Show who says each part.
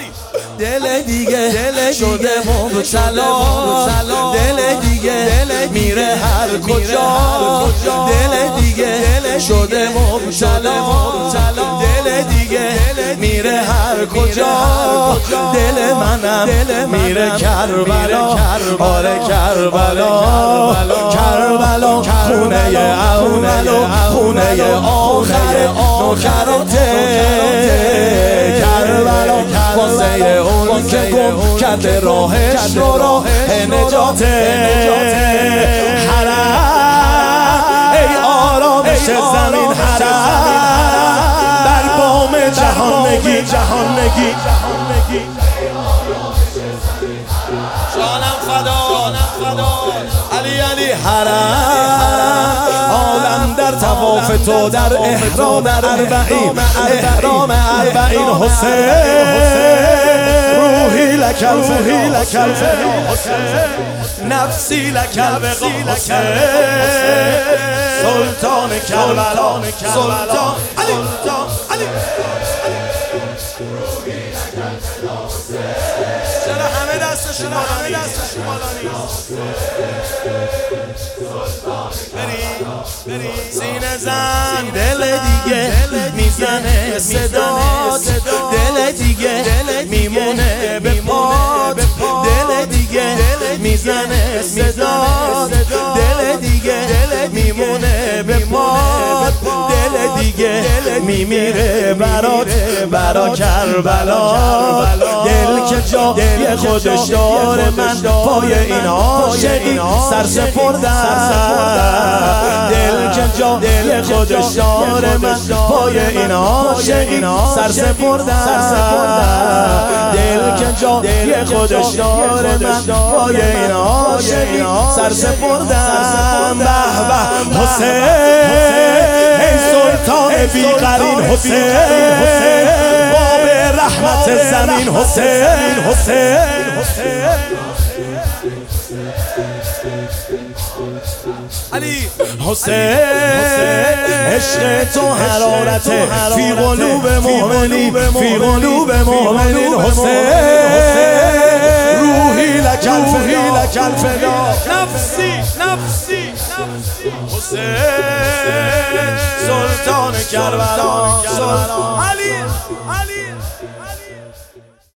Speaker 1: دل دیگه شده مبتلا، دل دیگه میره هر کجا، دل دیگه شده مبتلا، دل دیگه میره هر کجا، دل منم میره کربلا، آره کربلا، کربلا خونه اول و خونه آخر نوکراته، کربلا واسه اون که گم کرده راهش رو راه نجاته، حرم ای آرامش زمین، حرم بر بام جهان نگی، جهان نگی، جانم فدا علی علی، حرم عالم در طواف تو، در احرام اربعین، احرام اربعین حسین، روحی لک الفدا حسین، نفسی لک الوقا حسین، سلطان کربلا، سلطان علی، علی چرا همه دستشون بالا نیست؟ بری سینه زن، دل دیگه میزنه صدات، دل دیگه میمونه به پات، دل دیگه میزنه صدات، دل دیگه میمونه به پات، دل دیگه میمیره برات، برا کربلا، دل که جای خودش داره، من پای این عاشقی سر سپردم، دل که جای خودش داره، من پای این عاشقی سر سپردم، دل که جای خودش داره، من پای این عاشقی سر سپردم، به به حسین ای سلطان بیقرین حسین، باب رحمت زمین حسین، علی حسین، عشق تو حرارته فی قلوب مؤمنین، فی قلوب مؤمنین حسین، روحی لک الفدا، نفسی حسین، سلطان کربلا، علی